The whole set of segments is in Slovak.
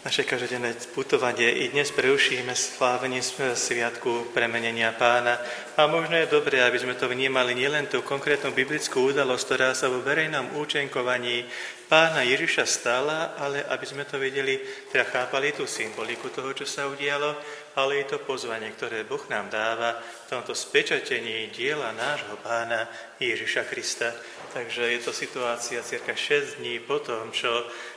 naše každodenné putovanie i dnes prerušíme slávenie sviatku premenenia Pána. A možno je dobré, aby sme to vnímali nielen tú konkrétnu biblickú udalosť, ktorá sa vo verejnom účenkovaní Pána Ježiša stala, ale aby sme to videli, teda chápali tú symboliku toho, čo sa udialo, ale je to pozvanie, ktoré Boh nám dáva v tomto spečatení diela nášho Pána Ježiša Krista. Takže je to situácia cirka 6 dní po tom, čo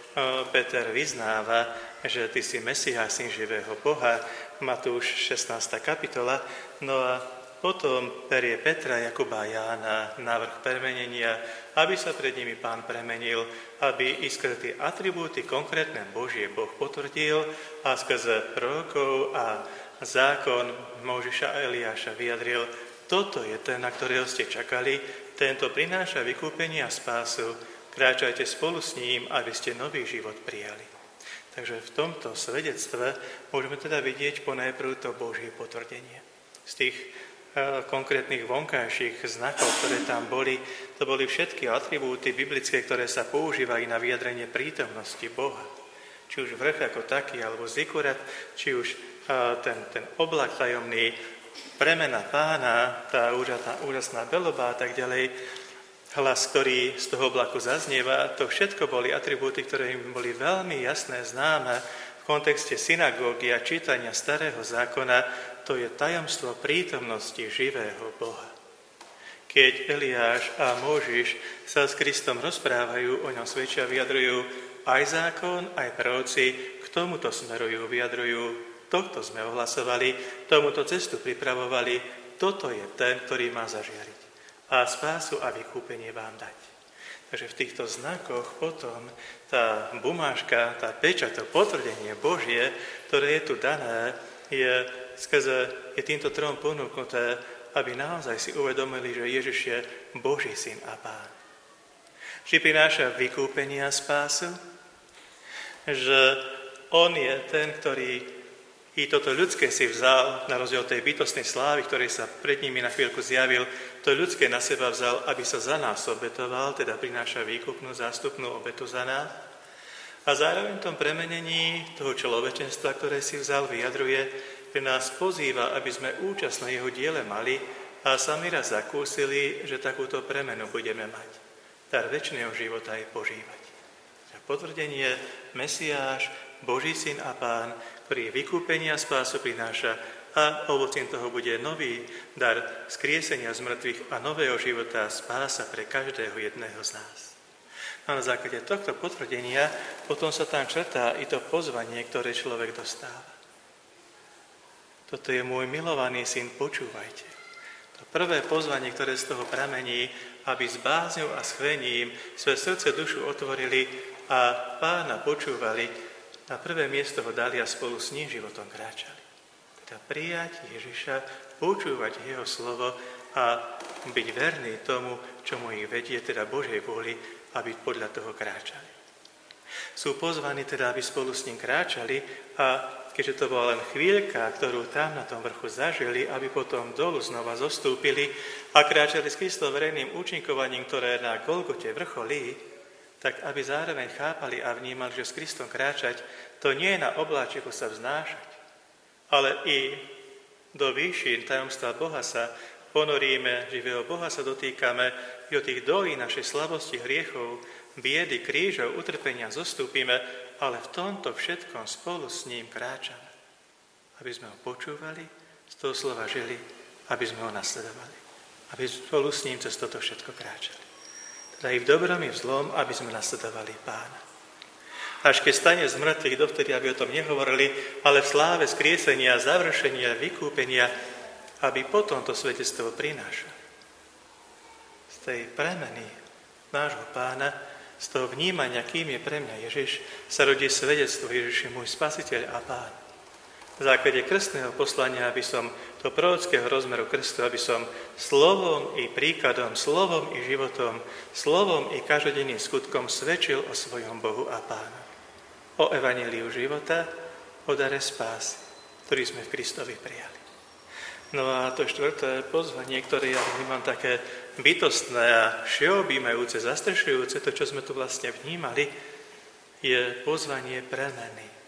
Peter vyznáva, že ty si Mesiáš, syn živého Boha, Matúš 16. kapitola. No a potom berie Petra, Jakuba a Jána na vrch premenenia, aby sa pred nimi Pán premenil, aby i skrze tie atribúty konkrétne Božie Boh potvrdil a skrze prorokov a zákon Mojžiša a Eliáša vyjadril, toto je ten, na ktorého ste čakali, tento prináša vykúpenie a spásu, kráčajte spolu s ním, aby ste nový život prijali. Takže v tomto svedectve môžeme teda vidieť ponajprv to Božie potvrdenie. Z tých konkrétnych vonkajších znakov, ktoré tam boli, to boli všetky atribúty biblické, ktoré sa používajú na vyjadrenie prítomnosti Boha. Či už vrch ako taký, alebo zikurat, či už ten oblak tajomný, premena Pána, tá úžasná beloba a tak ďalej, hlas, ktorý z toho oblaku zaznieva, to všetko boli atribúty, ktoré im boli veľmi jasné, známe v kontexte synagógy a čítania Starého zákona. To je tajomstvo prítomnosti živého Boha. Keď Eliáš a Mojžiš sa s Kristom rozprávajú, o ňom svedčia, vyjadrujú aj zákon, aj proroci, k tomuto smerujú, vyjadrujú, tohto sme ohlasovali, tomuto cestu pripravovali, toto je ten, ktorý má zažiariť a spásu a vykúpenie vám dať. Takže v týchto znakoch potom tá bumážka, tá pečať, to potvrdenie Božie, ktoré je tu dané, je týmto trom ponúknuté, aby naozaj si uvedomili, že Ježiš je Boží syn a Pán. Že prináša vykúpenie a spásu, že on je ten, ktorý i toto ľudské si vzal, na rozdiel tej bytostnej slávy, ktorej sa pred nimi na chvíľku zjavil, to ľudské na seba vzal, aby sa za nás obetoval, teda prináša výkupnú, zástupnú obetu za nás. A zároveň v tom premenení toho človečenstva, ktoré si vzal, vyjadruje, že nás pozýva, aby sme účasť na jeho diele mali a sami raz zakúsili, že takúto premenu budeme mať. Dar večného života je požívať. Potvrdenie Mesiáš, Boží syn a Pán, ktorý vykúpenia a spásu prináša a ovocím toho bude nový dar skriesenia z mŕtvych a nového života a spása pre každého jedného z nás. A na základe tohto potvrdenia potom sa tam črtá i to pozvanie, ktoré človek dostáva. Toto je môj milovaný syn, počúvajte. To prvé pozvanie, ktoré z toho pramení, aby s bázňou a schvením svoje srdce, dušu otvorili a Pána počúvali, na prvé miesto ho dali a spolu s ním životom kráčali. Teda prijať Ježiša, počúvať jeho slovo a byť verný tomu, čo mu ich vedie, teda Božej vôli, aby podľa toho kráčali. Sú pozvaní teda, aby spolu s ním kráčali a keďže to bola len chvíľka, ktorú tam na tom vrchu zažili, aby potom dolu znova zostúpili a kráčali s Kristom verejným účinkovaním, ktoré na Golgote vrcholí, tak aby zároveň chápali a vnímali, že s Kristom kráčať, to nie je na obláčiku sa vznášať, ale i do výšin tajomstva Boha sa ponoríme, živého Boha sa dotýkame, i o tých dolí našej slabosti, hriechov, biedy, krížov, utrpenia zostúpime, ale v tomto všetkom spolu s ním kráčame. Aby sme ho počúvali, z toho slova žili, aby sme ho nasledovali. Aby spolu s ním cez toto všetko kráčali. Teda i v dobrom, i v zlom, aby sme nasledovali Pána. Až keď stane z mŕtvych, dovtedy, aby o tom nehovorili, ale v sláve skriesenia, završenia, vykúpenia, aby potom to svedectvo prinášali. Z tej premeny nášho Pána, z toho vnímania, kým je pre mňa Ježiš, sa rodí svedectvo Ježiš je môj spasiteľ a Pán. V základe krstného poslania, aby som do prorockého rozmeru krstu, aby som slovom i príkladom, slovom i životom, slovom i každodenným skutkom svedčil o svojom Bohu a Pánu. O evanjeliu života, o dare spásy, ktorý sme v Kristovi prijali. No a to štvrté pozvanie, ktoré ja vnímam také bytostné a všeobjímajúce, zastrešujúce, to, čo sme tu vlastne vnímali, je pozvanie premeny.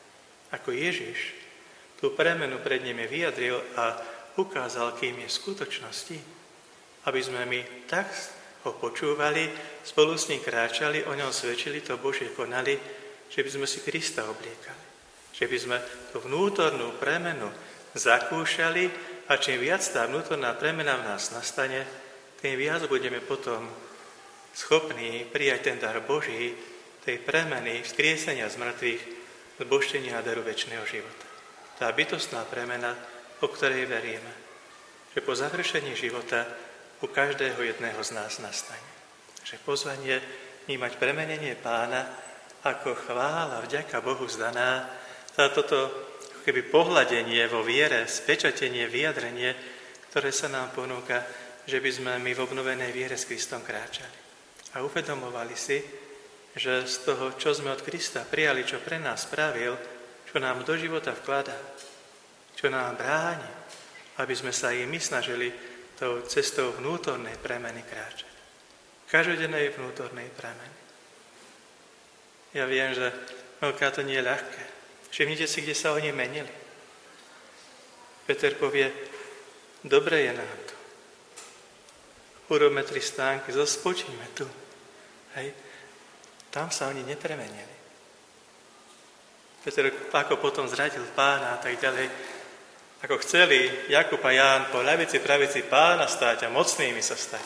ako Ježiš tú premenu pred nimi vyjadril a ukázal, kým je v skutočnosti, aby sme my tak ho počúvali, spolu s ním kráčali, o ňom svedčili, to Božie konali, že by sme si Krista obliekali. Že by sme tú vnútornú premenu zakúšali a čím viac tá vnútorná premena v nás nastane, tým viac budeme potom schopní prijať ten dar Boží, tej premeny, vzkriesenia z mŕtvych, zbožtenia a daru večného života. Tá bytostná premena, o ktorej veríme, že po završení života u každého jedného z nás nastane. Že pozvanie vnímať premenenie Pána ako chvála, vďaka Bohu zdaná, za toto keby pohľadenie vo viere, spečatenie, vyjadrenie, ktoré sa nám ponúka, že by sme my v obnovenej viere s Kristom kráčali. A uvedomovali si, že z toho, čo sme od Krista prijali, čo pre nás spravil, čo nám do života vkladá, čo nám bráni, aby sme sa i my snažili tou cestou vnútornej premeny kráčať. Každodennej vnútornej premeny. Ja viem, že veľká to nie je ľahké. Všimnite si, kde sa oni menili. Peter povie, dobre je nám tu. Urobme 3 stánky, spočíme tu. Hej. Tam sa oni nepremenili. Peter ako potom zradil Pána a tak ďalej, ako chceli Jakub a Ján po ľavici, pravici Pána stáť a mocnými sa stať.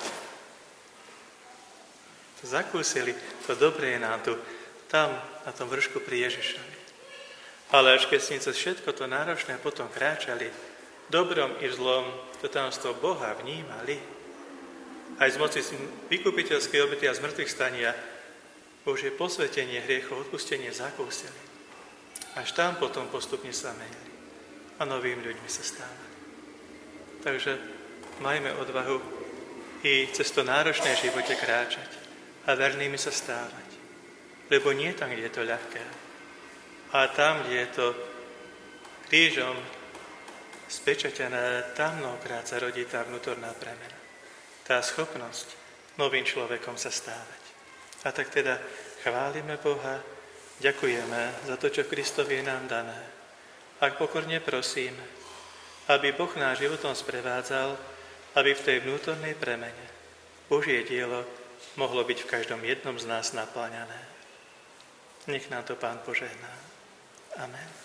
To zakúsili, to dobre je nám tu, tam, na tom vršku pri Ježišovi. Ale až keď s ním cez všetko to náročné potom kráčali, dobrom i zlom, to tajomstvo Boha vnímali, aj z moci vykupiteľskej obety a zmrtvých stania, Božie posvetenie, hriechov, odpustenie zakúsili. Až tam potom postupne sa menili a novými ľuďmi sa stávali. Takže majme odvahu i cez to náročné živote kráčať a vernými sa stávať. Lebo nie tam, kde je to ľahké, a tam, kde je to krížom spečatené, tam mnohokrát sa rodí tá vnútorná premena. Tá schopnosť novým človekom sa stávať. A tak teda chválime Boha, ďakujeme za to, čo Kristovi je nám dané. Ak pokorne prosíme, aby Boh náš životom sprevádzal, aby v tej vnútornej premene Božie dielo mohlo byť v každom jednom z nás naplňané. Nech nám to Pán požehná. Amen.